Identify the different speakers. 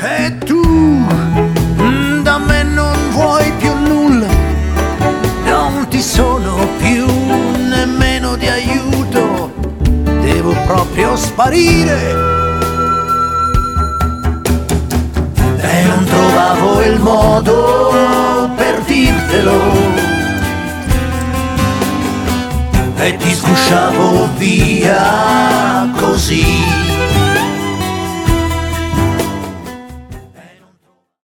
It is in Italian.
Speaker 1: E tu da me non vuoi più nulla, non ti sono più nemmeno di aiuto, devo proprio sparire. E non trovavo il modo per dirtelo, e ti sgusciavo via così.